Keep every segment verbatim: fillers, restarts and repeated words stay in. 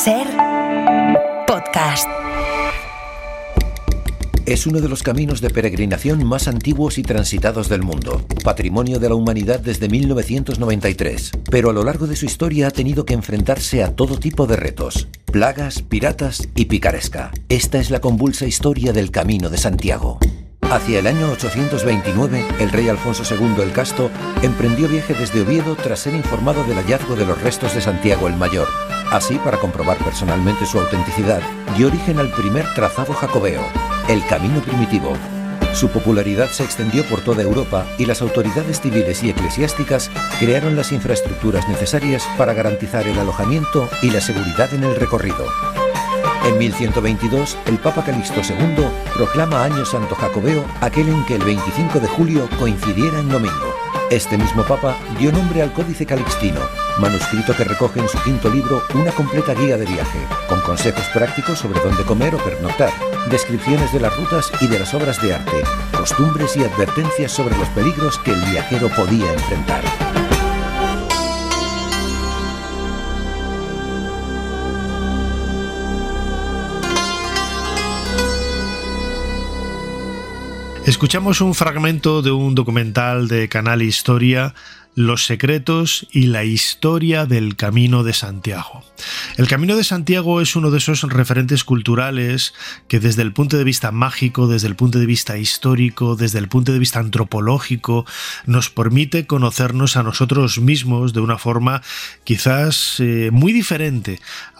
Ser Podcast. Es uno de los caminos de peregrinación más antiguos y transitados del mundo, patrimonio de la humanidad desde mil novecientos noventa y tres, pero a lo largo de su historia ha tenido que enfrentarse a todo tipo de retos, plagas, piratas y picaresca. Esta es la convulsa historia del Camino de Santiago. Hacia el año ochocientos veintinueve, el rey Alfonso segundo el Casto emprendió viaje desde Oviedo tras ser informado del hallazgo de los restos de Santiago el Mayor. Así, para comprobar personalmente su autenticidad, dio origen al primer trazado jacobeo, el Camino Primitivo. Su popularidad se extendió por toda Europa y las autoridades civiles y eclesiásticas crearon las infraestructuras necesarias para garantizar el alojamiento y la seguridad en el recorrido. En mil ciento veintidós, el Papa Calixto segundo proclama Año Santo Jacobeo, aquel en que el veinticinco de julio coincidiera en domingo. Este mismo Papa dio nombre al Códice Calixtino, manuscrito que recoge en su quinto libro una completa guía de viaje, con consejos prácticos sobre dónde comer o pernoctar, descripciones de las rutas y de las obras de arte, costumbres y advertencias sobre los peligros que el viajero podía enfrentar. Escuchamos un fragmento de un documental de Canal Historia, Los secretos y la historia del Camino de Santiago. El Camino de Santiago es uno de esos referentes culturales que desde el punto de vista mágico, desde el punto de vista histórico, desde el punto de vista antropológico, nos permite conocernos a nosotros mismos de una forma quizás eh, muy diferente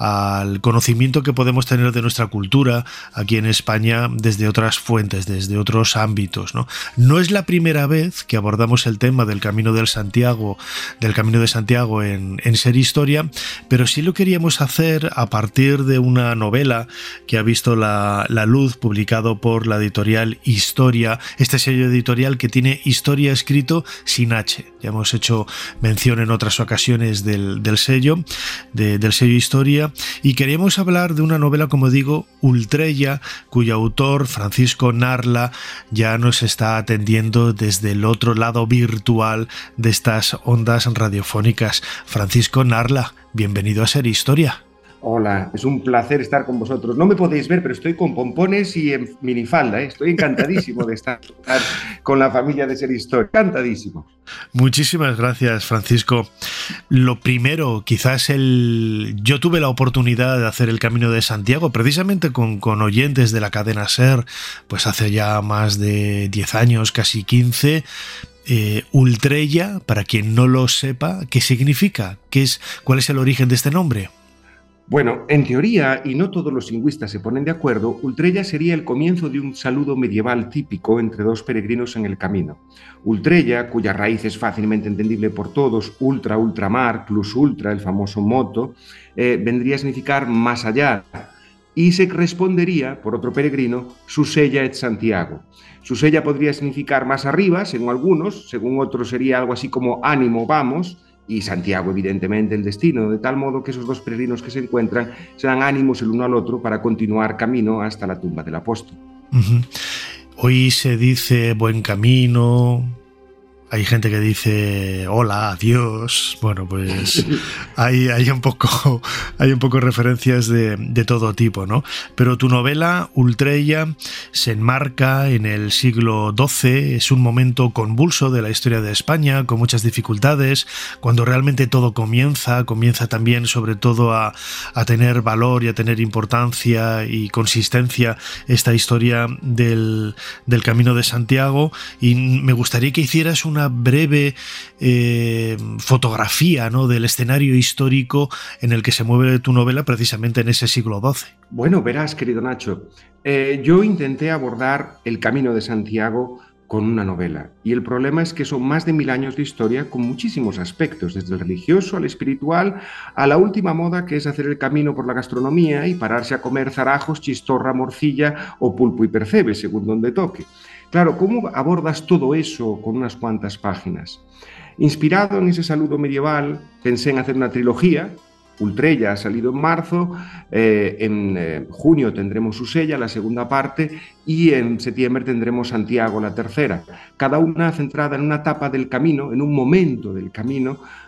al conocimiento que podemos tener de nuestra cultura aquí en España desde otras fuentes, desde otros ámbitos, ¿no? No es la primera vez que abordamos el tema del Camino del Santiago del Camino de Santiago en, en Ser Historia, pero sí lo queríamos hacer a partir de una novela que ha visto la, la luz, publicado por la editorial Historia, este sello editorial que tiene Historia escrito sin H. Ya hemos hecho mención en otras ocasiones del, del sello, de, del sello Historia, y queríamos hablar de una novela, como digo, Ultrella, cuyo autor, Francisco Narla, ya nos está atendiendo desde el otro lado virtual de esta ondas radiofónicas. Francisco Narla, bienvenido a Ser Historia. Hola, es un placer estar con vosotros. No me podéis ver, pero estoy con pompones y en minifalda, ¿eh? Estoy encantadísimo de estar con la familia de Ser Historia. Encantadísimo. Muchísimas gracias, Francisco. Lo primero, quizás el... yo tuve la oportunidad de hacer el Camino de Santiago precisamente con, con oyentes de la cadena Ser, pues hace ya más de diez años, casi quince. Eh, Ultrella, para quien no lo sepa, ¿qué significa? ¿Qué es, ¿Cuál es el origen de este nombre? Bueno, en teoría, y no todos los lingüistas se ponen de acuerdo, Ultrella sería el comienzo de un saludo medieval típico entre dos peregrinos en el camino. Ultrella, cuya raíz es fácilmente entendible por todos, ultra, ultramar, plus ultra, el famoso moto, eh, vendría a significar más allá, y se respondería, por otro peregrino, Susella et Santiago. Susella podría significar más arriba, según algunos, según otros sería algo así como ánimo, vamos, y Santiago, evidentemente, el destino, de tal modo que esos dos peregrinos que se encuentran se dan ánimos el uno al otro para continuar camino hasta la tumba del apóstol. Uh-huh. Hoy se dice buen camino. Hay gente que dice hola, adiós. Bueno, pues hay, hay un poco hay un poco referencias de, de todo tipo, ¿no? Pero tu novela, Ultrella, se enmarca en el siglo doce, es un momento convulso de la historia de España, con muchas dificultades, cuando realmente todo comienza, comienza también sobre todo a, a tener valor y a tener importancia y consistencia esta historia del, del Camino de Santiago, y me gustaría que hicieras una breve eh, fotografía, ¿no?, del escenario histórico en el que se mueve tu novela precisamente en ese siglo doce. Bueno, verás, querido Nacho, eh, yo intenté abordar el Camino de Santiago con una novela, y el problema es que son más de mil años de historia con muchísimos aspectos, desde el religioso al espiritual, a la última moda que es hacer el camino por la gastronomía y pararse a comer zarajos, chistorra, morcilla o pulpo y percebe, según donde toque. Claro, ¿cómo abordas todo eso con unas cuantas páginas? Inspirado en ese saludo medieval, pensé en hacer una trilogía. Ultrella ha salido en marzo, eh, en eh, junio tendremos Susella, la segunda parte, y en septiembre tendremos Santiago, la tercera. Cada una centrada en una etapa del camino, en un momento del camino,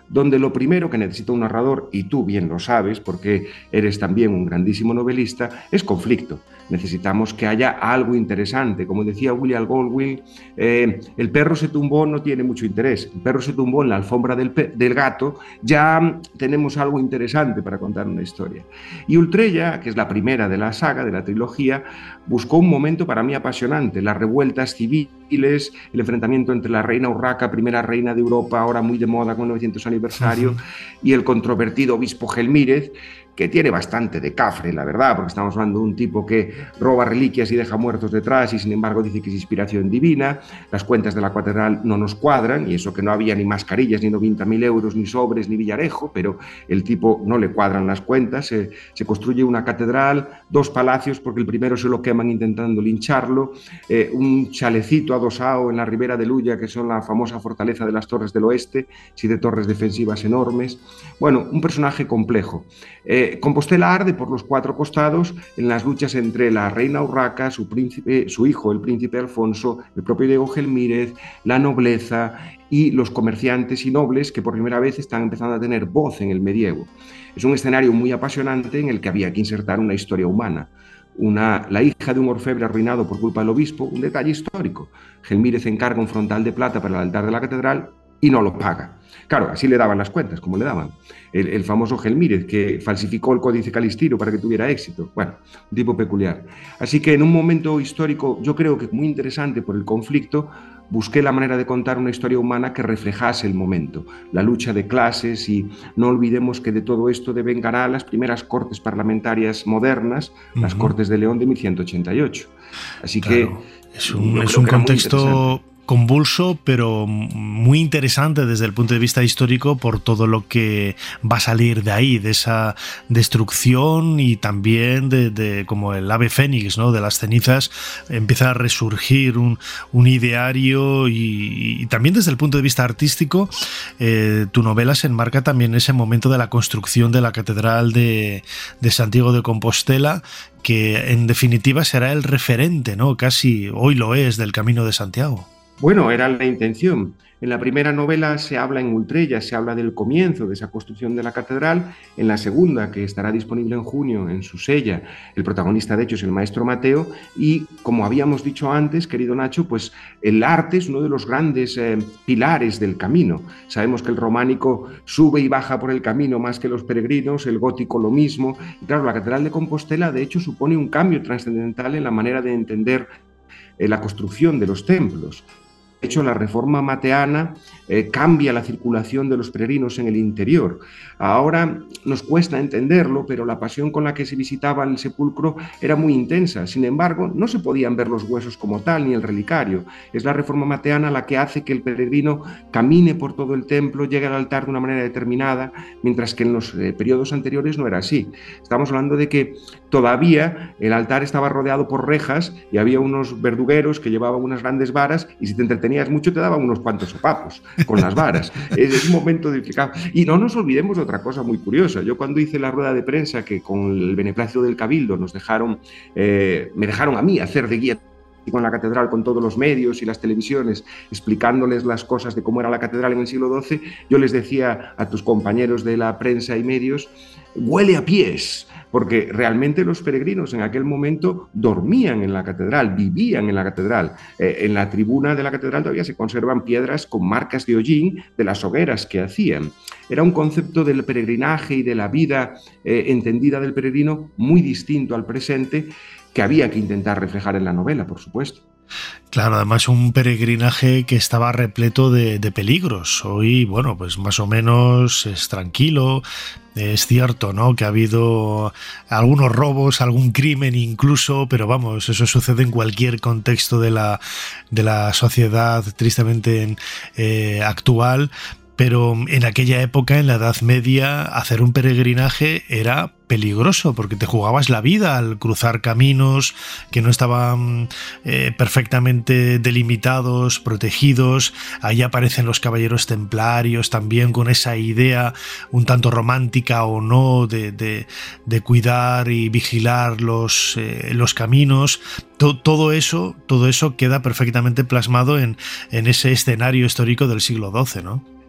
donde lo primero que necesita un narrador, y tú bien lo sabes porque eres también un grandísimo novelista, es conflicto. Necesitamos que haya algo interesante. Como decía William Goldwyn, eh, el perro se tumbó no tiene mucho interés. El perro se tumbó en la alfombra del, del gato, ya tenemos algo interesante para contar una historia. Y Ultrella, que es la primera de la saga, de la trilogía, buscó un momento para mí apasionante, las revueltas civiles, el enfrentamiento entre la reina Urraca, primera reina de Europa, ahora muy de moda con el novecientos aniversario, uh-huh. y el controvertido obispo Gelmírez, que tiene bastante de cafre, la verdad, porque estamos hablando de un tipo que roba reliquias y deja muertos detrás y sin embargo dice que es inspiración divina. Las cuentas de la catedral no nos cuadran, y eso que no había ni mascarillas, ni noventa mil euros, ni sobres, ni Villarejo, pero el tipo no le cuadran las cuentas. Se, se construye una catedral, dos palacios, porque el primero se lo queman intentando lincharlo, eh, un chalecito adosado en la ribera de Luya, que son la famosa fortaleza de las Torres del Oeste, siete torres defensivas enormes. Bueno, un personaje complejo. Eh, Compostela arde por los cuatro costados en las luchas entre la reina Urraca, su, príncipe, su hijo, el príncipe Alfonso, el propio Diego Gelmírez, la nobleza y los comerciantes y nobles que por primera vez están empezando a tener voz en el medievo. Es un escenario muy apasionante en el que había que insertar una historia humana. Una, la hija de un orfebre arruinado por culpa del obispo, un detalle histórico. Gelmírez encarga un frontal de plata para el altar de la catedral y no lo paga. Claro, así le daban las cuentas, como le daban. El, el famoso Gelmírez, que falsificó el Códice Calistiro para que tuviera éxito. Bueno, un tipo peculiar. Así que en un momento histórico, yo creo que muy interesante por el conflicto, busqué la manera de contar una historia humana que reflejase el momento, la lucha de clases, y no olvidemos que de todo esto devengará las primeras cortes parlamentarias modernas, uh-huh. las Cortes de León de mil ciento ochenta y ocho. Así claro, que es un, es un contexto convulso, pero muy interesante desde el punto de vista histórico por todo lo que va a salir de ahí, de esa destrucción, y también de, de como el ave fénix, ¿no? De las cenizas empieza a resurgir un, un ideario, y, y también desde el punto de vista artístico, eh, tu novela se enmarca también en ese momento de la construcción de la Catedral de, de Santiago de Compostela, que en definitiva será el referente, ¿no? Casi hoy lo es, del Camino de Santiago. Bueno, era la intención. En la primera novela se habla en Ultrella, se habla del comienzo de esa construcción de la catedral. En la segunda, que estará disponible en junio en su sella, el protagonista de hecho es el maestro Mateo, y como habíamos dicho antes, querido Nacho, pues el arte es uno de los grandes eh, pilares del camino. Sabemos que el románico sube y baja por el camino más que los peregrinos, el gótico lo mismo, y claro, la Catedral de Compostela de hecho supone un cambio trascendental en la manera de entender eh, la construcción de los templos. De hecho, la reforma mateana eh, cambia la circulación de los peregrinos en el interior. Ahora nos cuesta entenderlo, pero la pasión con la que se visitaba el sepulcro era muy intensa. Sin embargo, no se podían ver los huesos como tal, ni el relicario. Es la reforma mateana la que hace que el peregrino camine por todo el templo, llegue al altar de una manera determinada, mientras que en los eh, periodos anteriores no era así. Estamos hablando de que todavía el altar estaba rodeado por rejas y había unos verdugueros que llevaban unas grandes varas, y si te entretenías mucho te daban unos cuantos sopapos con las varas. Es, es un momento complicado. Y no nos olvidemos de otra cosa muy curiosa. Yo cuando hice la rueda de prensa, que con el beneplácito del Cabildo nos dejaron, eh, me dejaron a mí hacer de guía con la catedral, con todos los medios y las televisiones, explicándoles las cosas de cómo era la catedral en el siglo doce, yo les decía a tus compañeros de la prensa y medios, huele a pies, porque realmente los peregrinos en aquel momento dormían en la catedral, vivían en la catedral. Eh, en la tribuna de la catedral todavía se conservan piedras con marcas de hollín de las hogueras que hacían. Era un concepto del peregrinaje y de la vida eh, entendida del peregrino muy distinto al presente, que había que intentar reflejar en la novela, por supuesto. Claro, además un peregrinaje que estaba repleto de, de peligros. Hoy, bueno, pues más o menos es tranquilo. Es cierto, ¿no?, que ha habido algunos robos, algún crimen incluso, pero vamos, eso sucede en cualquier contexto de la, de la sociedad tristemente eh, actual. Pero en aquella época, en la Edad Media, hacer un peregrinaje era peligroso porque te jugabas la vida al cruzar caminos que no estaban eh, perfectamente delimitados, protegidos. Ahí aparecen los caballeros templarios también con esa idea un tanto romántica o no de, de, de cuidar y vigilar los, eh, los caminos. Todo, todo eso, todo eso queda perfectamente plasmado en, en ese escenario histórico del siglo doce, ¿no?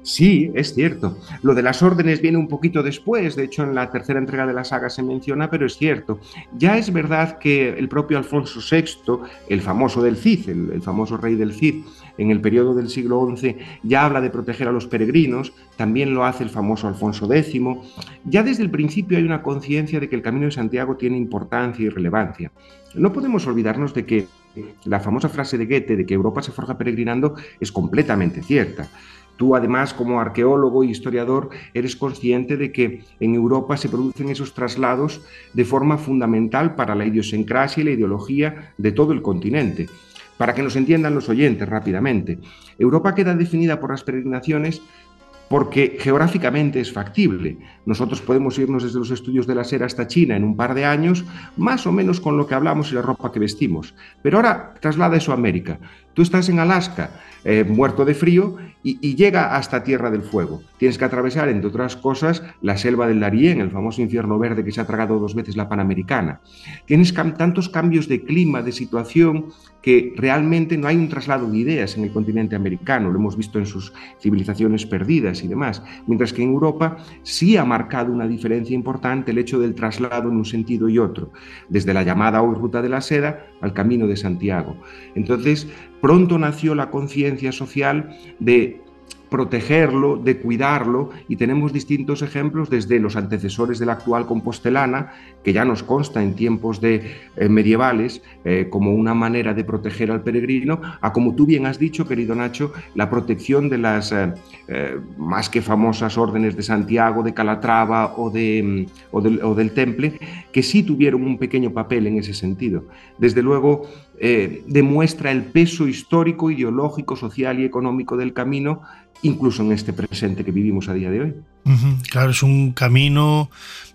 Sí, es cierto. Lo de las órdenes viene un poquito después, de hecho en la tercera entrega de la saga se menciona, pero es cierto. Ya es verdad que el propio Alfonso sexto, el famoso del Cid, el, el famoso rey del Cid, en el periodo del siglo once ya habla de proteger a los peregrinos, también lo hace el famoso Alfonso décimo. Ya desde el principio hay una conciencia de que el Camino de Santiago tiene importancia y relevancia. No podemos olvidarnos de que la famosa frase de Goethe de que Europa se forja peregrinando es completamente cierta. Tú, además, como arqueólogo e historiador, eres consciente de que en Europa se producen esos traslados de forma fundamental para la idiosincrasia y la ideología de todo el continente. Para que nos entiendan los oyentes rápidamente, Europa queda definida por las peregrinaciones porque geográficamente es factible. Nosotros podemos irnos desde los estudios de la SER hasta China en un par de años, más o menos con lo que hablamos y la ropa que vestimos. Pero ahora traslada eso a América. Tú estás en Alaska, eh, muerto de frío, y, y llega hasta Tierra del Fuego. Tienes que atravesar, entre otras cosas, la selva del Darién, el famoso infierno verde que se ha tragado dos veces la Panamericana. Tienes cam- tantos cambios de clima, de situación, que realmente no hay un traslado de ideas en el continente americano. Lo hemos visto en sus civilizaciones perdidas y demás. Mientras que en Europa sí ha marcado una diferencia importante el hecho del traslado en un sentido y otro, desde la llamada hoy Ruta de la Seda al Camino de Santiago. Entonces, pronto nació la conciencia social de protegerlo, de cuidarlo, y tenemos distintos ejemplos desde los antecesores de la actual compostelana, que ya nos consta en tiempos de, eh, medievales eh, como una manera de proteger al peregrino, a, como tú bien has dicho, querido Nacho, la protección de las eh, eh, más que famosas órdenes de Santiago, de Calatrava o, de, o, del, o del Temple, que sí tuvieron un pequeño papel en ese sentido. Desde luego, eh, demuestra el peso histórico, ideológico, social y económico del camino, incluso en este presente que vivimos a día de hoy. Uh-huh. Claro, es un camino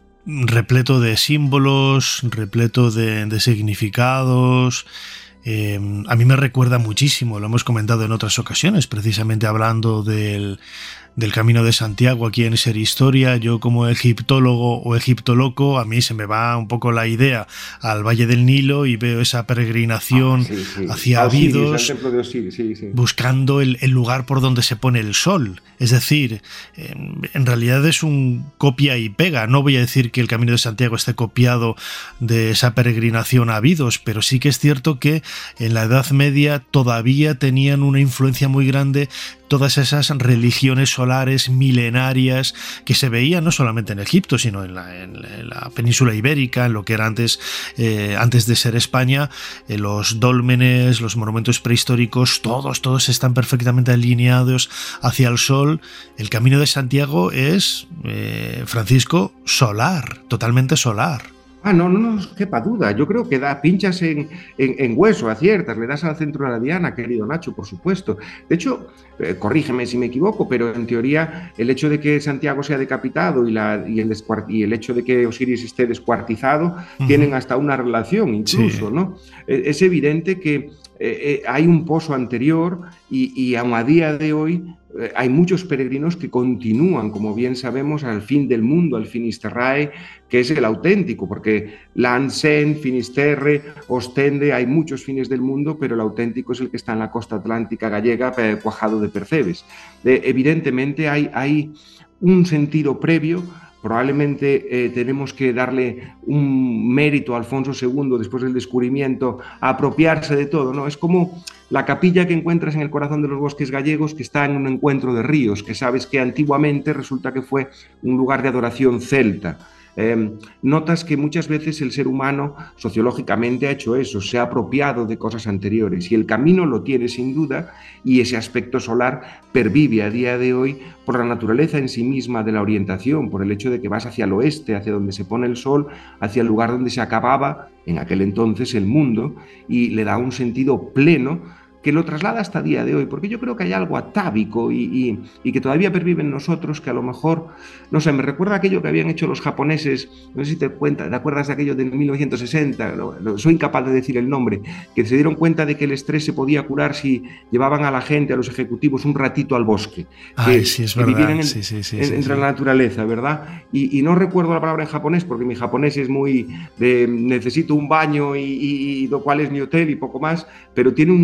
repleto de símbolos, repleto de, de significados. Eh, a mí me recuerda muchísimo, lo hemos comentado en otras ocasiones, precisamente hablando del, del Camino de Santiago aquí en Ser Historia. Yo, como egiptólogo o egiptoloco, a mí se me va un poco la idea al Valle del Nilo y veo esa peregrinación ah, sí, sí. hacia Abidos, el templo de Osiris, sí, sí. buscando el, el lugar por donde se pone el sol. Es decir, en, en realidad es un copia y pega. No voy a decir que el Camino de Santiago esté copiado de esa peregrinación a Abidos, pero sí que es cierto que en la Edad Media todavía tenían una influencia muy grande todas esas religiones solares milenarias que se veían no solamente en Egipto, sino en la, en la península ibérica, en lo que era antes, eh, antes de ser España, eh, los dólmenes, los monumentos prehistóricos, todos, todos están perfectamente alineados hacia el sol. El Camino de Santiago es, eh, Francisco, solar, totalmente solar. Ah, no, no nos quepa duda. Yo creo que da pinchas en, en, en hueso, aciertas, le das al centro de la diana, querido Nacho, por supuesto. De hecho, eh, corrígeme si me equivoco, pero en teoría el hecho de que Santiago sea decapitado y, la, y, el, descuart- y el hecho de que Osiris esté descuartizado uh-huh. tienen hasta una relación incluso, sí. ¿no? Eh, es evidente que eh, eh, hay un pozo anterior y, y aun a día de hoy eh, hay muchos peregrinos que continúan, como bien sabemos, al fin del mundo, al Finisterrae, que es el auténtico, porque Lansen, Finisterre, Ostende, hay muchos fines del mundo, pero el auténtico es el que está en la costa atlántica gallega, eh, cuajado de percebes. Eh, evidentemente hay, hay un sentido previo. Probablemente eh, tenemos que darle un mérito a Alfonso segundo después del descubrimiento, a apropiarse de todo, ¿no? Es como la capilla que encuentras en el corazón de los bosques gallegos, que está en un encuentro de ríos, que sabes que antiguamente resulta que fue un lugar de adoración celta. Eh, notas que muchas veces el ser humano sociológicamente ha hecho eso, se ha apropiado de cosas anteriores, y el camino lo tiene sin duda, y ese aspecto solar pervive a día de hoy por la naturaleza en sí misma de la orientación, por el hecho de que vas hacia el oeste, hacia donde se pone el sol, hacia el lugar donde se acababa en aquel entonces el mundo, y le da un sentido pleno que lo traslada hasta el día de hoy, porque yo creo que hay algo atávico y, y, y que todavía pervive en nosotros, que a lo mejor, no sé, me recuerda aquello que habían hecho los japoneses, no sé si te, cuenta, te acuerdas de aquello de mil novecientos sesenta, no, no, soy incapaz de decir el nombre, que se dieron cuenta de que el estrés se podía curar si llevaban a la gente, a los ejecutivos, un ratito al bosque. Ay, que, sí, es que verdad. vivieran en, sí, sí, sí, en, sí, entre sí. la naturaleza, ¿verdad? Y, y no recuerdo la palabra en japonés, porque mi japonés es muy de necesito un baño y, y, y lo cual es mi hotel y poco más, pero tiene un nombre que es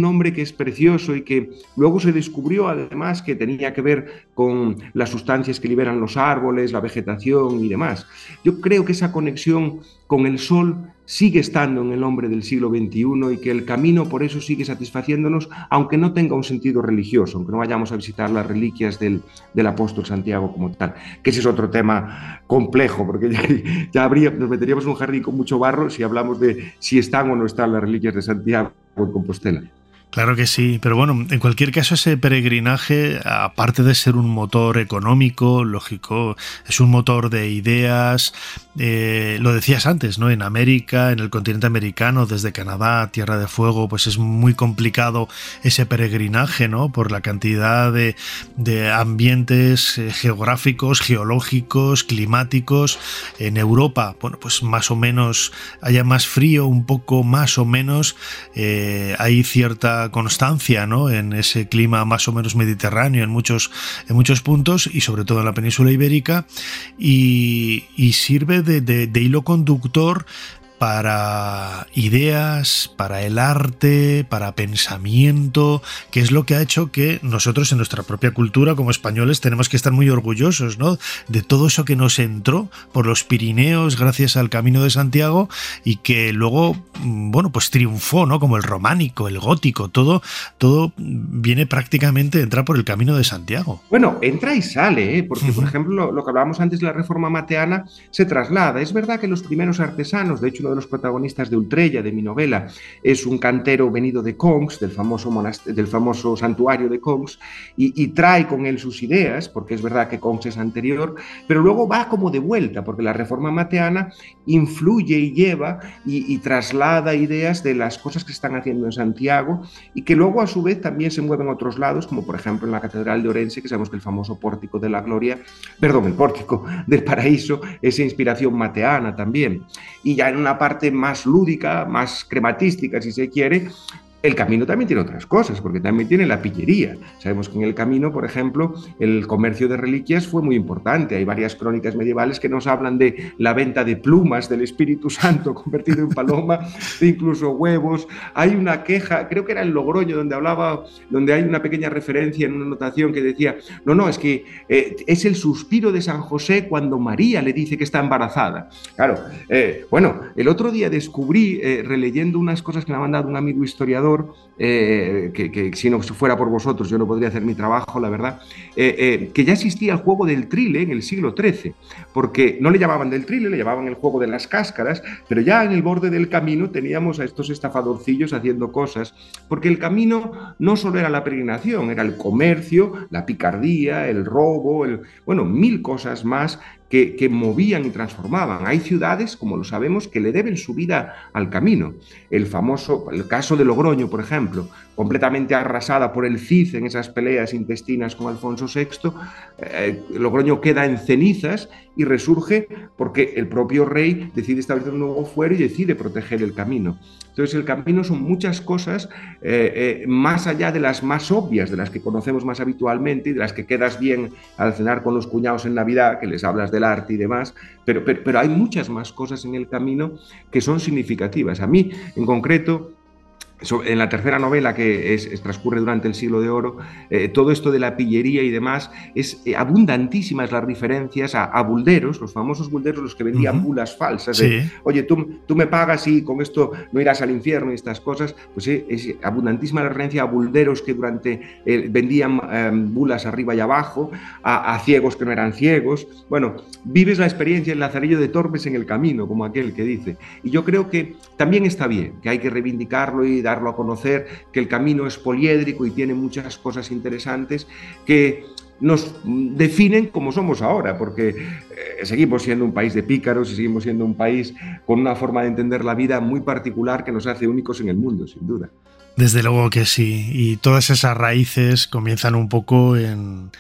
es precioso y que luego se descubrió además que tenía que ver con las sustancias que liberan los árboles, la vegetación y demás. Yo creo que esa conexión con el sol sigue estando en el hombre del siglo veintiuno y que el camino por eso sigue satisfaciéndonos, aunque no tenga un sentido religioso, aunque no vayamos a visitar las reliquias del, del apóstol Santiago como tal, que ese es otro tema complejo, porque ya, ya habría, nos meteríamos en un jardín con mucho barro si hablamos de si están o no están las reliquias de Santiago en Compostela. Claro que sí, pero bueno, en cualquier caso ese peregrinaje, aparte de ser un motor económico, lógico, es un motor de ideas, eh, lo decías antes, ¿no? En América, en el continente americano, desde Canadá, Tierra de Fuego, pues es muy complicado ese peregrinaje, ¿no? Por la cantidad de, de ambientes eh, geográficos, geológicos, climáticos. En Europa, bueno, pues más o menos haya más frío, un poco más o menos, eh, hay cierta constancia, ¿no? En ese clima más o menos mediterráneo en muchos, en muchos puntos y sobre todo en la península ibérica y, y sirve de, de, de hilo conductor para ideas, para el arte, para pensamiento, que es lo que ha hecho que nosotros en nuestra propia cultura como españoles tenemos que estar muy orgullosos, ¿no? De todo eso que nos entró por los Pirineos gracias al Camino de Santiago y que luego, bueno, pues triunfó, ¿no? Como el románico, el gótico, todo, todo viene prácticamente, entra por el Camino de Santiago. Bueno, entra y sale, ¿eh? Porque, uh-huh. por ejemplo, lo, lo que hablábamos antes de la Reforma Mateana se traslada. Es verdad que los primeros artesanos, de hecho, uno de los protagonistas de Ultrella, de mi novela, es un cantero venido de Concs, del famoso, monast- del famoso santuario de Concs, y, y trae con él sus ideas, porque es verdad que Concs es anterior, pero luego va como de vuelta, porque la Reforma Mateana influye y lleva y, y traslada ideas de las cosas que se están haciendo en Santiago y que luego a su vez también se mueven a otros lados, como por ejemplo en la Catedral de Orense, que sabemos que el famoso Pórtico de la Gloria, perdón, el Pórtico del Paraíso, es inspiración mateana también. Y ya en una parte más lúdica, más crematística, si se quiere, el camino también tiene otras cosas, porque también tiene la pillería. Sabemos que en el camino, por ejemplo, el comercio de reliquias fue muy importante. Hay varias crónicas medievales que nos hablan de la venta de plumas del Espíritu Santo convertido en paloma, de incluso huevos. Hay una queja, creo que era en Logroño, donde hablaba, donde hay una pequeña referencia en una anotación que decía, no, no, es que eh, es el suspiro de San José cuando María le dice que está embarazada. Claro, eh, bueno, el otro día descubrí, eh, releyendo unas cosas que me ha mandado un amigo historiador, Eh, que, que si no fuera por vosotros yo no podría hacer mi trabajo, la verdad, eh, eh, que ya existía el juego del trile en el siglo trece, porque no le llamaban del trile, le llamaban el juego de las cáscaras, pero ya en el borde del camino teníamos a estos estafadorcillos haciendo cosas, porque el camino no solo era la peregrinación, era el comercio, la picardía, el robo, el, bueno, mil cosas más Que, que movían y transformaban. Hay ciudades, como lo sabemos, que le deben su vida al camino. El famoso, el caso de Logroño, por ejemplo, completamente arrasada por el Cid en esas peleas intestinas con Alfonso sexto, eh, Logroño queda en cenizas y resurge porque el propio rey decide establecer un nuevo fuero y decide proteger el camino. Entonces el camino son muchas cosas eh, eh, más allá de las más obvias, de las que conocemos más habitualmente y de las que quedas bien al cenar con los cuñados en Navidad, que les hablas del arte y demás, pero, pero, pero hay muchas más cosas en el camino que son significativas. A mí, en concreto, en la tercera novela, que es, es, transcurre durante el siglo de oro, eh, todo esto de la pillería y demás, es eh, abundantísimas las referencias a, a bulderos, los famosos bulderos, los que vendían uh-huh. bulas falsas, sí. de, oye, tú, tú me pagas y con esto no irás al infierno y estas cosas, pues eh, es abundantísima la referencia a bulderos que durante eh, vendían eh, bulas arriba y abajo, a, a ciegos que no eran ciegos. Bueno, vives la experiencia en Lazarillo de Tormes en el camino, como aquel que dice, y yo creo que también está bien, que hay que reivindicarlo y darlo a conocer, que el camino es poliédrico y tiene muchas cosas interesantes que nos definen como somos ahora, porque eh, seguimos siendo un país de pícaros y seguimos siendo un país con una forma de entender la vida muy particular que nos hace únicos en el mundo, sin duda. Desde luego que sí, y todas esas raíces comienzan un poco en,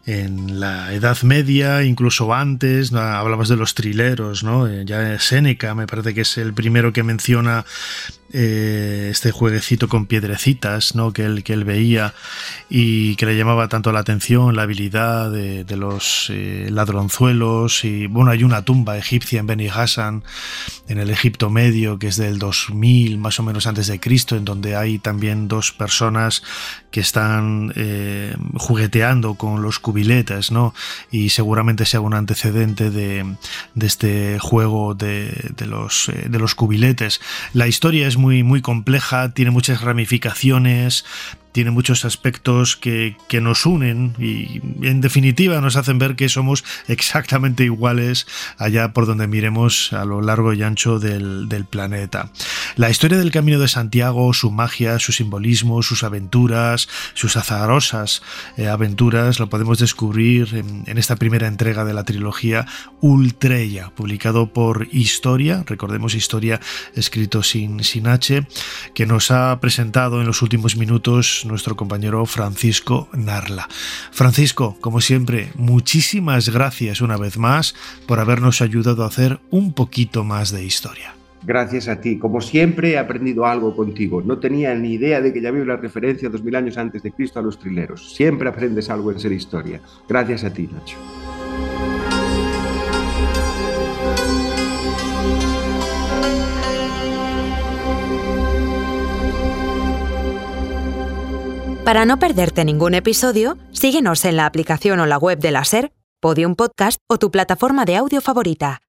en la Edad Media, incluso antes, ¿no? Hablabas de los trileros, ¿no? Ya Séneca me parece que es el primero que menciona eh, este jueguecito con piedrecitas, ¿no? que, él, que él veía y que le llamaba tanto la atención, la habilidad de, de los eh, ladronzuelos. Y bueno, hay una tumba egipcia en Beni Hassan, en el Egipto Medio, que es del dos mil más o menos antes de Cristo, en donde hay también dos personas que están eh, jugueteando con los cubiletes, ¿no? Y seguramente sea un antecedente de, de este juego de, de, los, eh, de los cubiletes. La historia es muy, muy compleja, tiene muchas ramificaciones, tiene muchos aspectos que, que nos unen y en definitiva nos hacen ver que somos exactamente iguales allá por donde miremos a lo largo y ancho del, del planeta. La historia del Camino de Santiago, su magia, su simbolismo, sus aventuras, sus azarosas eh, aventuras, lo podemos descubrir en, en esta primera entrega de la trilogía Ultreya, publicado por Historia, recordemos Historia escrito sin, sin H, que nos ha presentado en los últimos minutos nuestro compañero Francisco Narla. Francisco, como siempre, muchísimas gracias una vez más por habernos ayudado a hacer un poquito más de historia. Gracias a ti. Como siempre, he aprendido algo contigo. No tenía ni idea de que ya había una referencia dos mil años antes de Cristo a los trileros. Siempre aprendes algo en Ser Historia. Gracias a ti, Nacho. Para no perderte ningún episodio, síguenos en la aplicación o la web de la SER, Podium Podcast o tu plataforma de audio favorita.